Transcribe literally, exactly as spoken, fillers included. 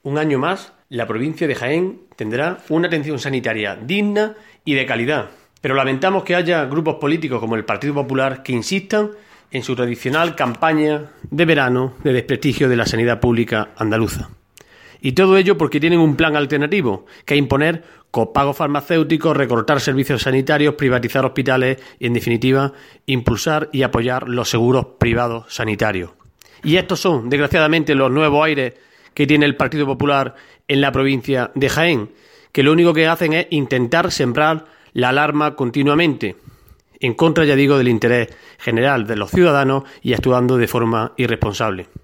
Un año más, la provincia de Jaén tendrá una atención sanitaria digna y de calidad. Pero lamentamos que haya grupos políticos como el Partido Popular que insistan en su tradicional campaña de verano de desprestigio de la sanidad pública andaluza. Y todo ello porque tienen un plan alternativo, que es imponer copagos farmacéuticos, recortar servicios sanitarios, privatizar hospitales y, en definitiva, impulsar y apoyar los seguros privados sanitarios. Y estos son, desgraciadamente, los nuevos aires que tiene el Partido Popular en la provincia de Jaén, que lo único que hacen es intentar sembrar la alarma continuamente, en contra, ya digo, del interés general de los ciudadanos y actuando de forma irresponsable.